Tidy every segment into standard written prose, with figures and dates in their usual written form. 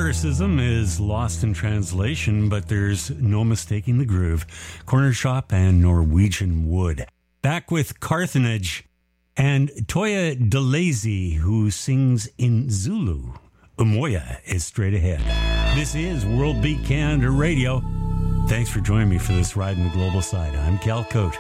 lyricism is lost in translation, but there's no mistaking the groove. Corner Shop and Norwegian Wood. Back with Carthage and Toya DeLazy, who sings in Zulu. Umoya is straight ahead. This is World Beat Canada Radio. Thanks for joining me for this ride in the global side. I'm Cal Cote.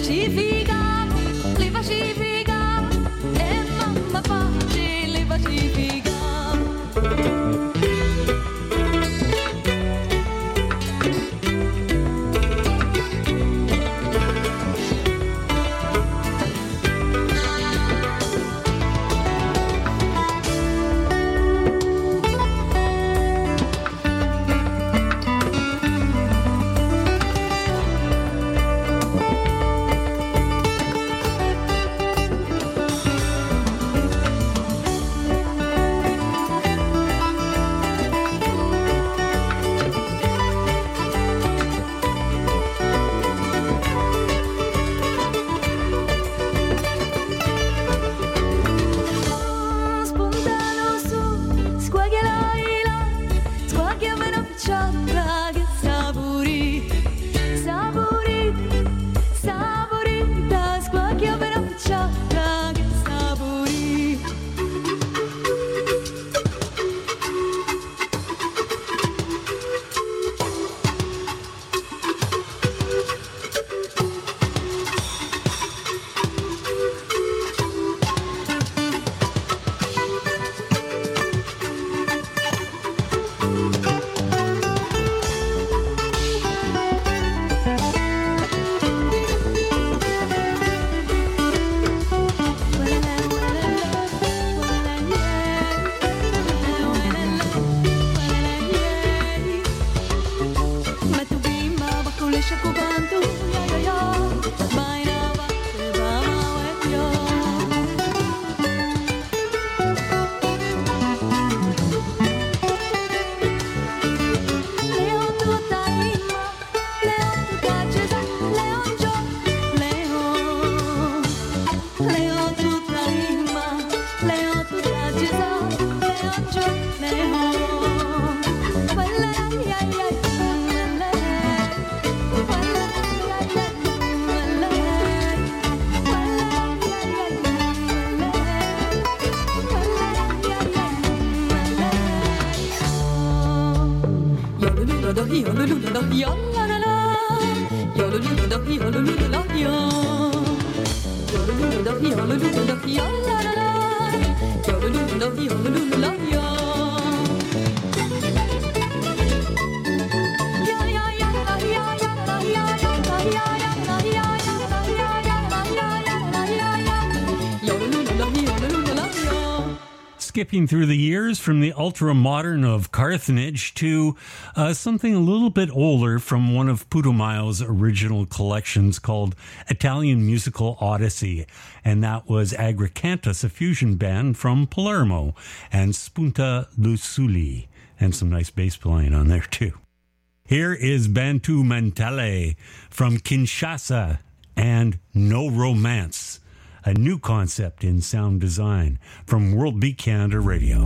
Skipping through the years from the ultra-modern of Carthage to something a little bit older from one of Putumayo's original collections called Italian Musical Odyssey. And that was Agricantus, a fusion band from Palermo, and Spunta Lusuli, and some nice bass playing on there too. Here is Bantu Mentale from Kinshasa and No Romance, a new concept in sound design from World Beat Canada Radio.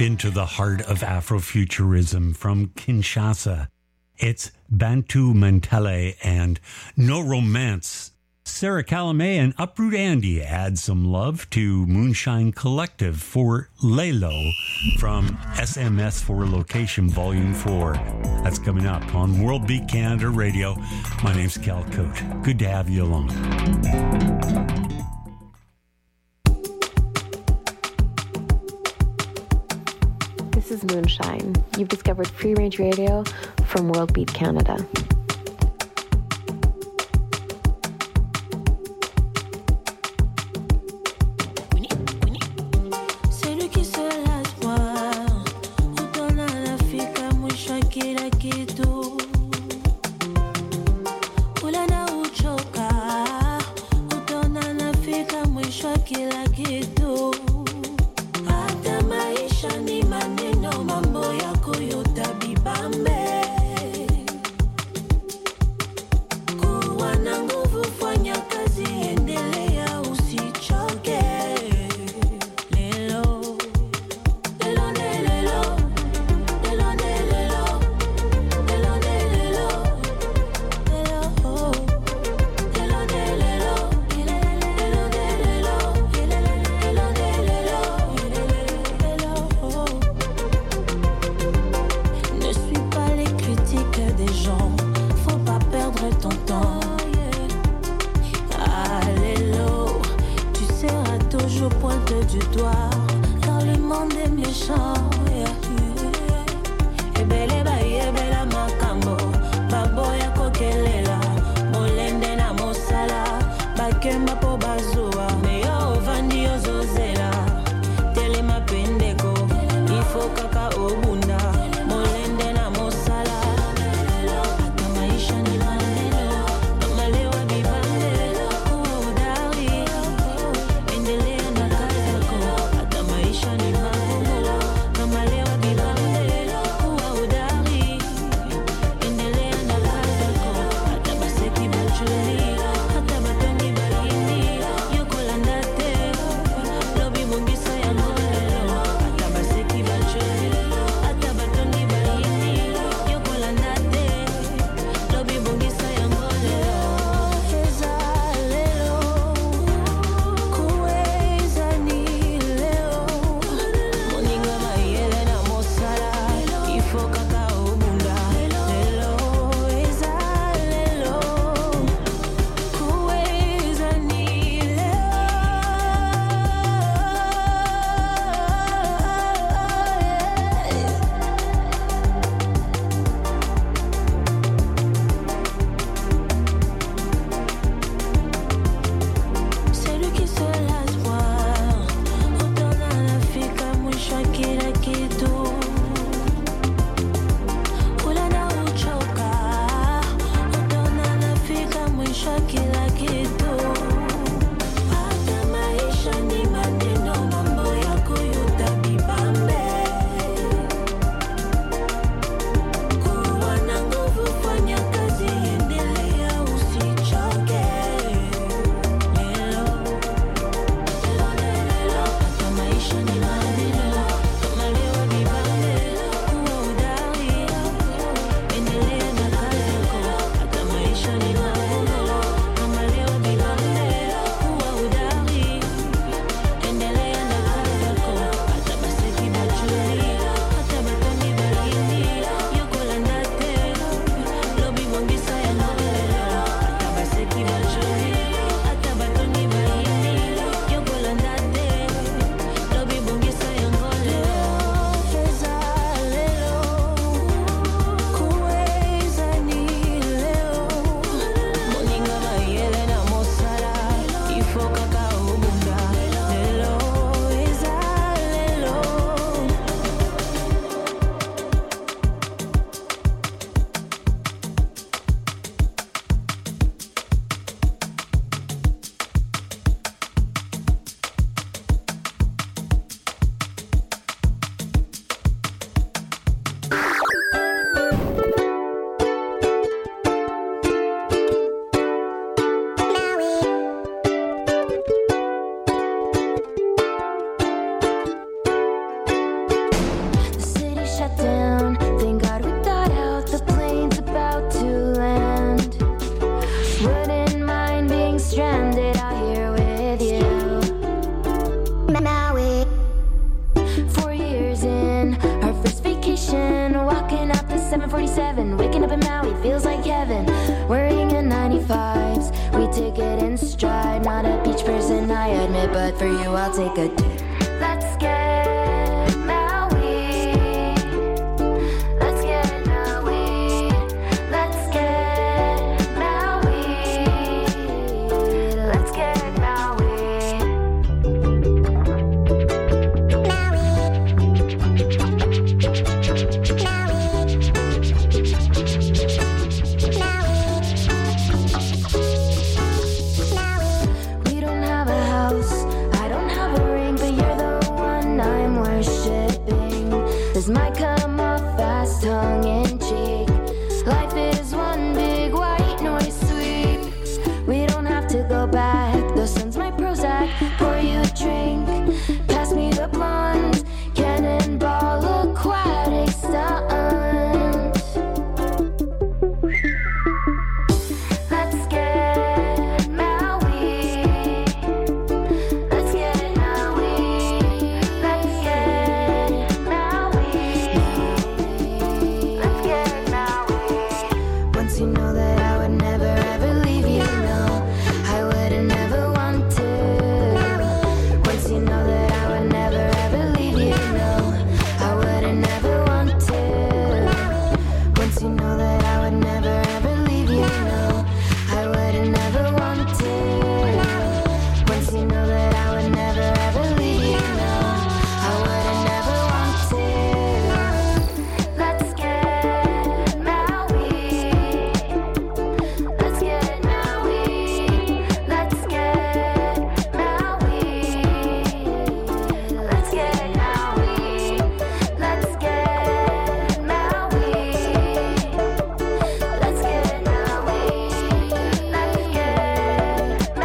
into the heart of Afrofuturism from Kinshasa. It's Bantu Mantele and No Romance. Sarah Calamé and Uproot Andy add some love to Moonshine Collective for Lelo from SMS for Location Volume 4. That's coming up on World Beat Canada Radio. My name's Cal Cote. Good to have you along. This is Moonshine. You've discovered Free Range Radio from World Beat Canada. Hata batongi balini it for you, I'll take a dip. Let's get Maui. Let's get Maui. Let's get Maui. Let's get Maui. We don't have a house, I don't have a ring, but you're the one I'm worshipping. This might come off fast, tongue in cheek. Life is one big white noise sweep. We don't have to go back, the sun's my Prozac. Pour you a drink, pass me the blonde. Cannonball aquatic stunt. Let's get Maui. Let's get Maui. Let's get Maui. Let's get Maui. Once you know that I would never ever leave you, no, I wouldn't ever want to. Once you know that I would never ever leave you, no, I wouldn't ever want to. Once you know that I would never ever leave you, no, I wouldn't ever want to. Once you know that I would never ever leave you, no, I wouldn't ever want to. Let's get Maui. Let's get Maui. Let's get Maui. Let's get Maui. Let's get Maui. Let's get Maui. Let's get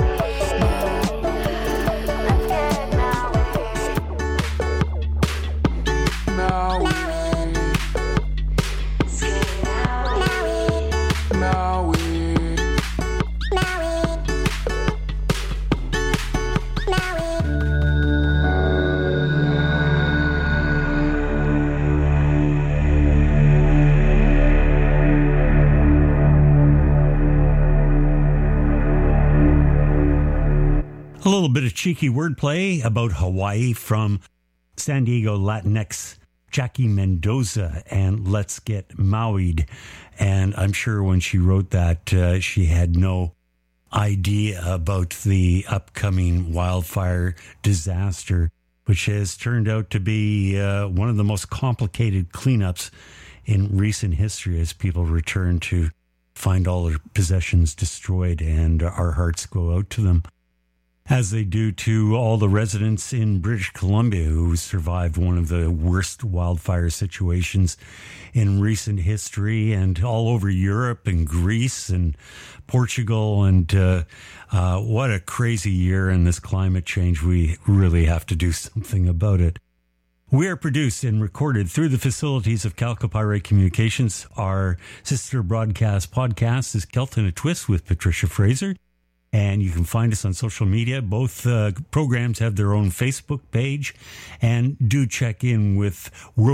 A little bit of cheeky wordplay about Hawaii from San Diego Latinx Jackie Mendoza and Let's Get Maui'd. And I'm sure when she wrote that, she had no idea about the upcoming wildfire disaster, which has turned out to be one of the most complicated cleanups in recent history as people return to find all their possessions destroyed, and our hearts go out to them, as they do to all the residents in British Columbia who survived one of the worst wildfire situations in recent history, and all over Europe and Greece and Portugal. And what a crazy year in this climate change. We really have to do something about it. We are produced and recorded through the facilities of Calcopyrite Communications. Our sister broadcast podcast is Celt in a Twist with Patricia Fraser. And you can find us on social media. Both programs have their own Facebook page. And do check in with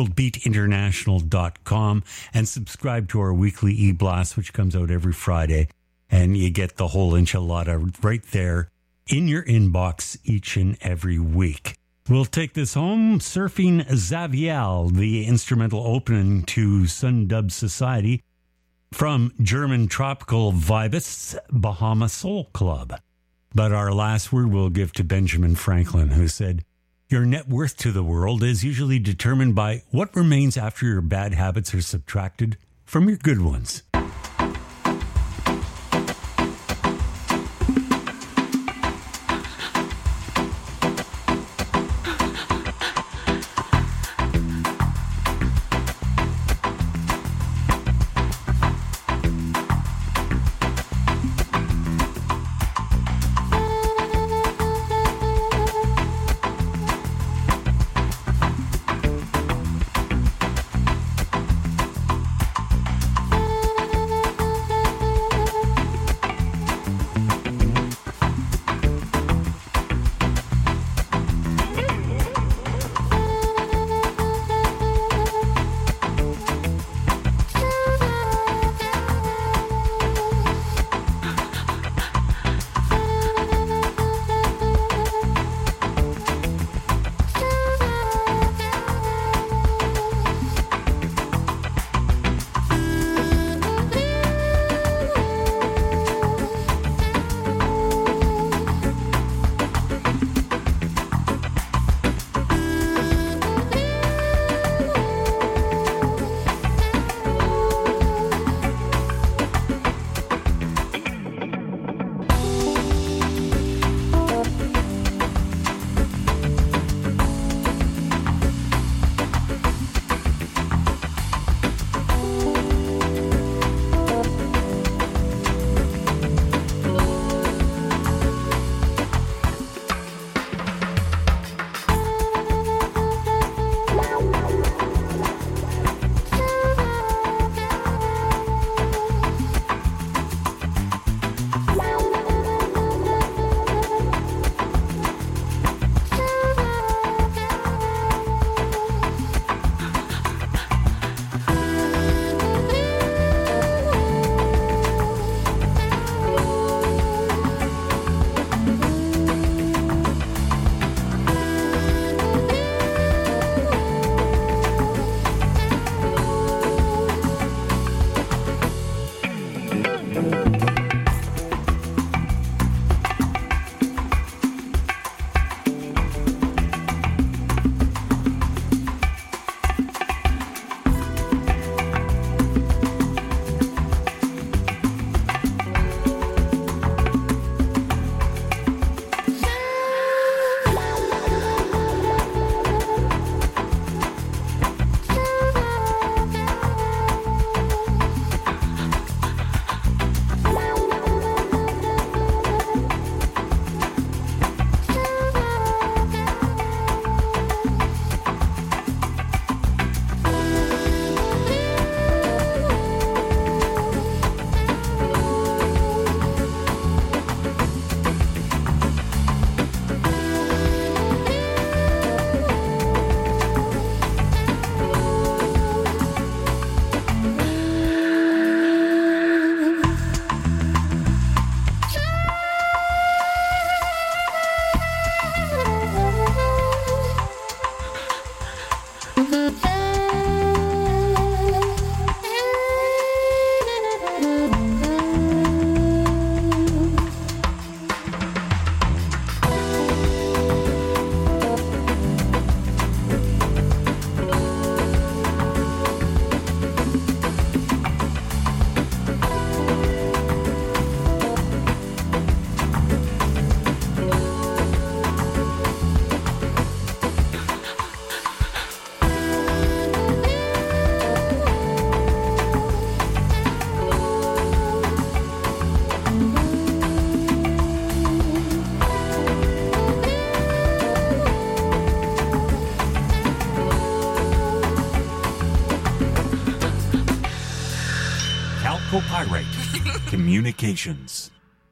worldbeatinternational.com and subscribe to our weekly e-blast, which comes out every Friday. And you get the whole enchilada right there in your inbox each and every week. We'll take this home. Surfing Zavial, the instrumental opening to Sundub Society, from German tropical vibists Bahama Soul Club. But our last word we'll give to Benjamin Franklin, who said, "Your net worth to the world is usually determined by what remains after your bad habits are subtracted from your good ones." Pyrite Communications.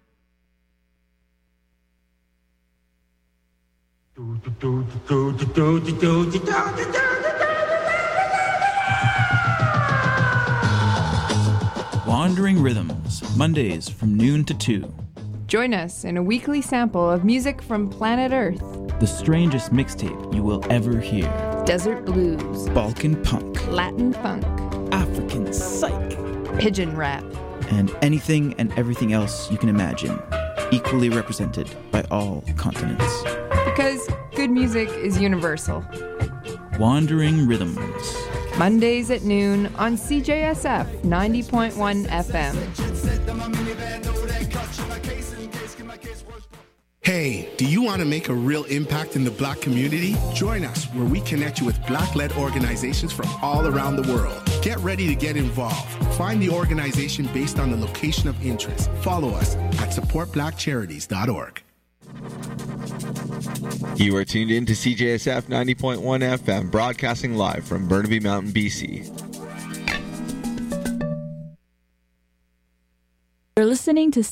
Wandering Rhythms, Mondays from noon to 2. Join us in a weekly sample of music from planet Earth. The strangest mixtape you will ever hear. Desert blues, Balkan punk, Latin funk, African psych, pigeon rap, and anything and everything else you can imagine, equally represented by all continents. because good music is universal. Wandering Rhythms. Mondays at noon on CJSF 90.1 FM. Hey, do you want to make a real impact in the Black community? Join us where we connect you with Black-led organizations from all around the world. Get ready to get involved. Find the organization based on the location of interest. Follow us at supportblackcharities.org. You are tuned in to CJSF 90.1 FM, broadcasting live from Burnaby Mountain, BC. You're listening to